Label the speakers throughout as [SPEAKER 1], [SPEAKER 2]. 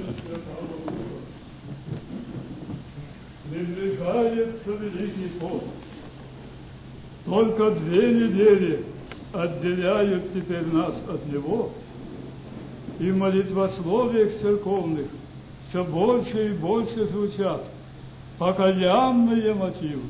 [SPEAKER 1] Святого Духа. Приближается Великий пост. Только 2 недели отделяют теперь нас от него, и в молитвословиях церковных все больше и больше звучат покаянные мотивы.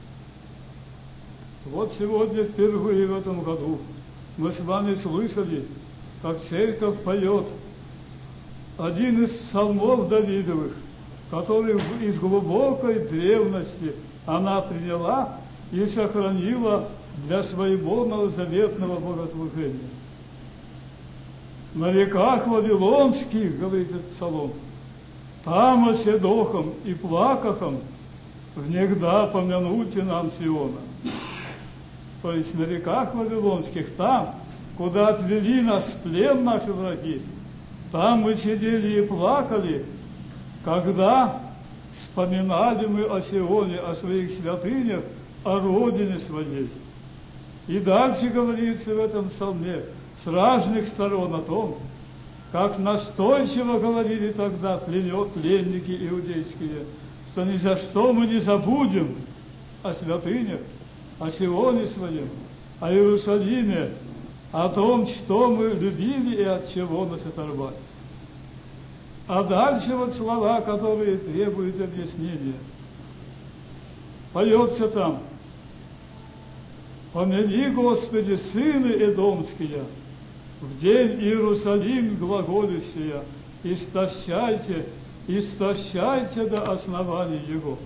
[SPEAKER 1] Вот сегодня впервые в этом году мы с вами слышали, как церковь поет один из псалмов Давидовых, который из глубокой древности она приняла и сохранила для своего новозаветного богослужения. На реках Вавилонских, говорит этот псалом, там оседохом и плакахом внегда помянуте нам Сиона. То есть на реках Вавилонских, там, куда отвели нас в плен наши враги, там мы сидели и плакали, когда вспоминали мы о Сионе, о своих святынях, о родине своей. И дальше говорится в этом псалме с разных сторон о том, как настойчиво говорили тогда пленники иудейские, что ни за что мы не забудем о святынях, о Сионе своем, о Иерусалиме, о том, что мы любили и от чего нас оторвали. А дальше вот слова, которые требуют объяснения. Поется там: «Помяни, Господи, сыны Эдомские, в день Иерусалим глаголющие, истощайте, истощайте до основания его».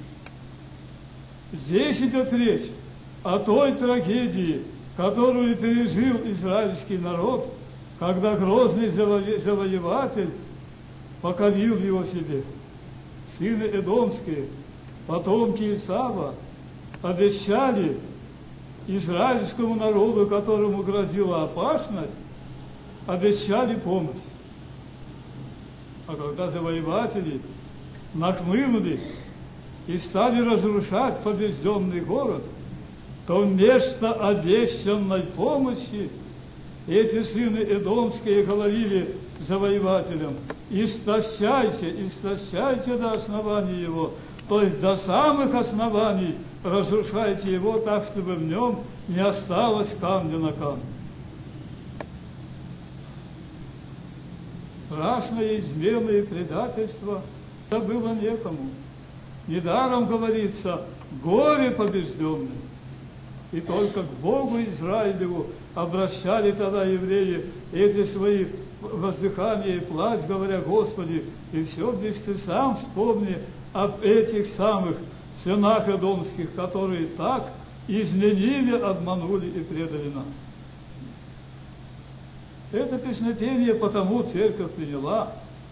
[SPEAKER 1] Здесь идет речь о той трагедии, которую пережил израильский народ, когда грозный завоеватель покорил его себе. Сыны Эдомские, потомки Исава, обещали израильскому народу, которому грозила опасность, обещали помощь. А когда завоеватели нахлынули и стали разрушать побежденный город, то вместо обещанной помощи эти сыны Эдомские говорили завоевателям: истощайте, истощайте до основания его, то есть до самых оснований разрушайте его так, чтобы в нем не осталось камня на камне. Страшное измена и предательство это было некому. Недаром говорится: горе побежденным. И только к Богу Израилеву обращали тогда евреи эти свои воздыхания и плач, говоря: Господи, и все здесь ты сам вспомни об этих самых сынах Эдомских, которые так изменили, обманули и предали нас. Это песнопение потому церковь приняла,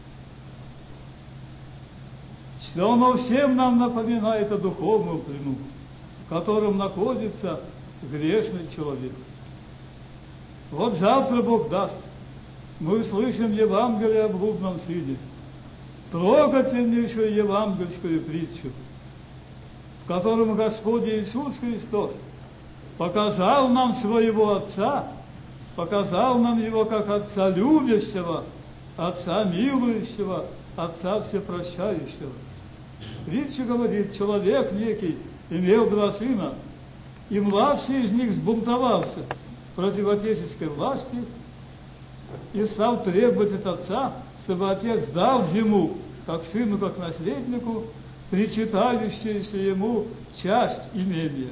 [SPEAKER 1] что оно всем нам напоминает о духовном плену, в котором находится грешный человек. Вот завтра Бог даст, мы услышим Евангелие о блудном сыне, трогательнейшую евангельскую притчу, в котором Господь Иисус Христос показал нам своего Отца, показал нам Его как Отца любящего, Отца милующего, Отца всепрощающего. Притча говорит: человек некий имел 2 сына, и младший из них взбунтовался против отеческой власти и стал требовать от отца, чтобы отец дал ему, как сыну, как наследнику, причитающуюся ему часть имения.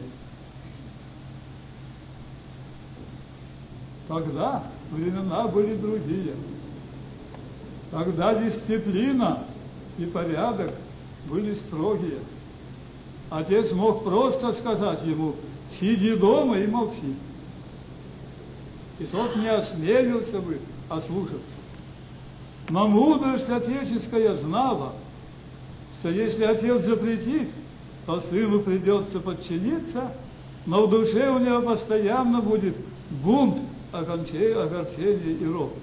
[SPEAKER 1] Тогда времена были другие. Тогда дисциплина и порядок были строгие. Отец мог просто сказать ему: сиди дома и молчи. И тот не осмелился бы ослушаться. Но мудрость отеческая знала, что если отец запретит, то сыну придется подчиниться, но в душе у него постоянно будет бунт, огорчение и ропот.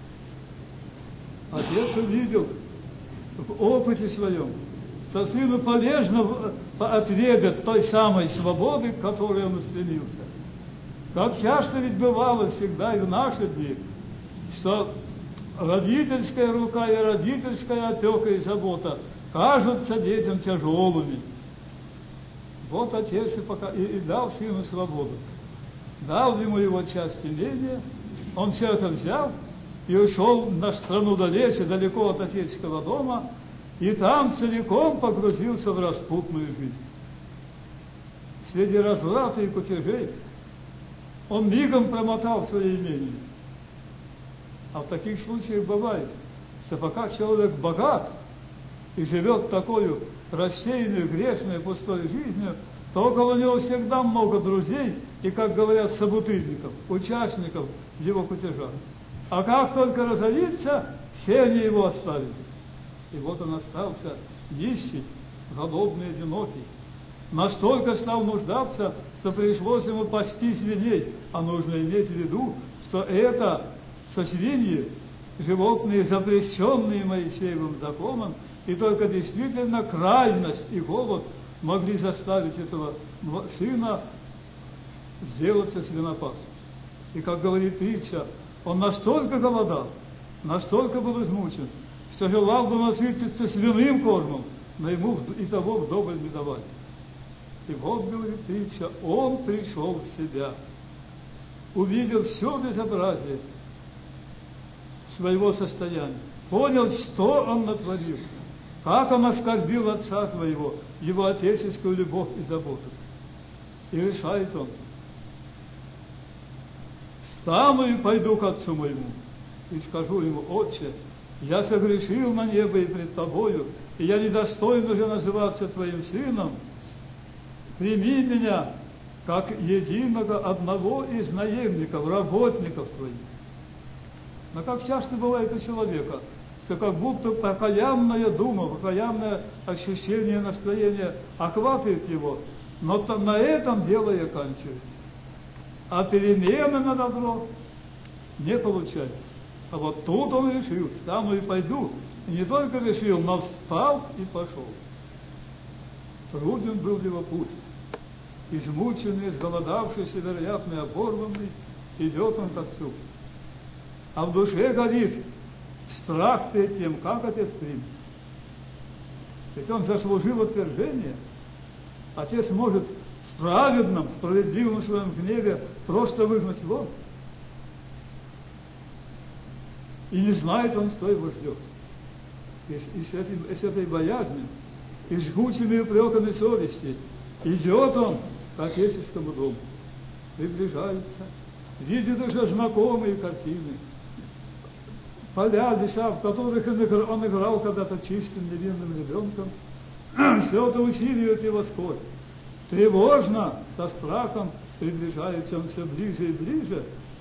[SPEAKER 1] Отец увидел в опыте своем, что сыну полезно отведать той самой свободы, к которой он стремился. Как часто ведь бывало всегда и в наши дни, что родительская рука и родительская опека и забота кажутся детям тяжелыми. Вот отец и дал сыну свободу. Дал ему его часть имения, он все это взял и ушел на страну далеко от отеческого дома, и там целиком погрузился в распутную жизнь. Среди разврата и кутежей он мигом промотал свои имения. А в таких случаях бывает, что пока человек богат и живет такой рассеянной, грешной, пустой жизнью, то около него всегда много друзей и, как говорят, собутыльников, участников его кутежа. А как только разорится, все они его оставили. И вот он остался нищий, голодный, одинокий. Настолько стал нуждаться, что пришлось ему пасти свиней. А нужно иметь в виду, что свиньи, животные, запрещенные Моисеевым законом, и только действительно крайность и голод могли заставить этого сына сделаться свинопасом. И, как говорит притча, он настолько голодал, настолько был измучен, что желал бы насытиться свиным кормом, но ему и того вдоволь не давали. И вот, говорит притча, он пришел в себя, увидел все безобразие своего состояния, понял, что он натворил, как он оскорбил отца своего, его отеческую любовь и заботу. И решает он: встану и пойду к отцу моему, и скажу ему: отче, я согрешил на небо и пред тобою, и я недостоин уже называться твоим сыном. Прими меня, как единого одного из наемников, работников твоих. Но как часто бывает у человека, что как будто покаянная дума, покаянное ощущение, настроение охватывает его, но на этом дело и оканчивается. А перемены на добро не получается. А вот тут он решил: встану и пойду. И не только решил, но встал и пошел. Труден был его путь. Измученный, изголодавшийся, вероятно, оборванный, идет он к отцу. А в душе горит страх перед тем, как отец примет. Ведь он заслужил отвержение. Отец может в праведном, справедливом своем гневе просто выгнать вон. И не знает он, что его ждет. И с этой боязнью, и жгучими упреками совести идет он к отеческому дому. Приближается, видит уже знакомые картины. Поля, леса, в которых он играл когда-то чистым, невинным ребенком. Все это усиливает его скорбь. Тревожно, со страхом приближается он все ближе и ближе.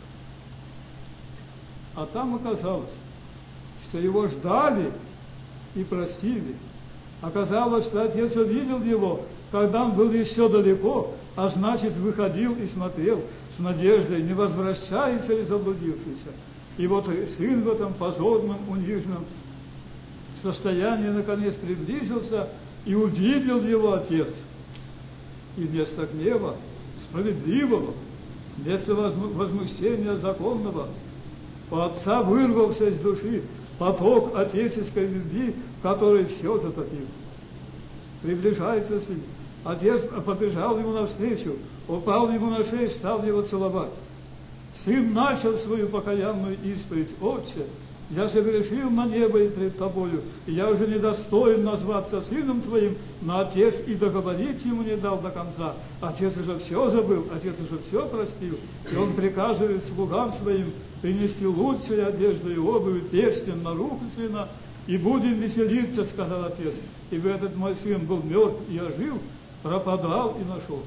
[SPEAKER 1] А там оказалось, что его ждали и простили. Оказалось, что отец увидел его, когда он был еще далеко, а значит, выходил и смотрел с надеждой, не возвращается ли заблудившийся. И вот сын в этом позорном, униженном состоянии наконец приблизился, и увидел его отец. И вместо гнева справедливого, вместо возмущения законного, у отца вырвался из души поток отеческой любви, который все затопил. Приближается сын. Отец побежал ему навстречу, упал ему на шею, стал его целовать. Сын начал свою покаянную исповедь: отче, я согрешил на небо и пред тобою, и я уже недостоин назваться сыном твоим, но отец и договорить ему не дал до конца. Отец уже все забыл, отец уже все простил, и он приказывает слугам своим принести лучшую одежду и обувь, перстень на руку сына, и будем веселиться, сказал отец. Ибо этот мой сын был мертв и ожил, пропадал и нашелся.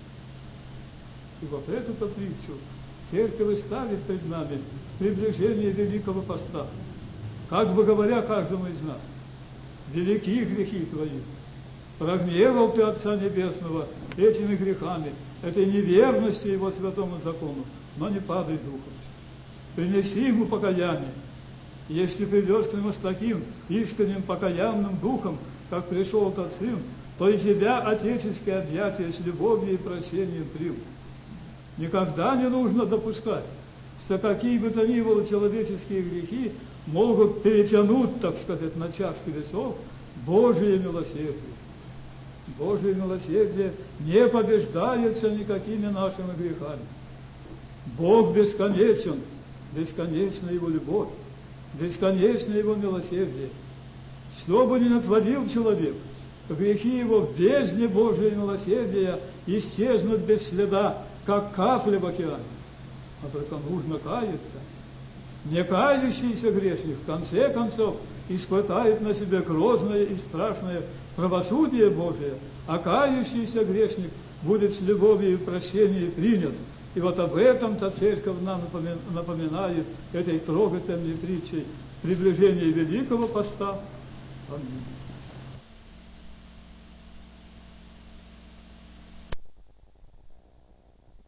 [SPEAKER 1] И вот эту-то притчу Церковь ставит перед нами приближение Великого Поста, как бы говоря каждому из нас: велики грехи твои, прогневал ты Отца Небесного этими грехами, этой неверностью Его святому закону, но не падай духом. Принеси Ему покаяние. Если придешь к Нему с таким искренним покаянным духом, как пришел тот сын, то и тебя отеческие объятия с любовью и прощением примут. Никогда не нужно допускать, что какие бы то ни было человеческие грехи могут перетянуть, так сказать, на чашке весов Божие милосердие. Божие милосердие не побеждается никакими нашими грехами. Бог бесконечен, бесконечна Его любовь, бесконечно Его милосердие. Что бы ни натворил человек, грехи его в бездне Божия милосердия исчезнут без следа, как капля в океане. А только нужно каяться. Не кающийся грешник в конце концов испытает на себе грозное и страшное правосудие Божие, а кающийся грешник будет с любовью и прощением принят. И вот об этом-то Церковь нам напоминает этой трогательной притчей приближения Великого Поста. Аминь.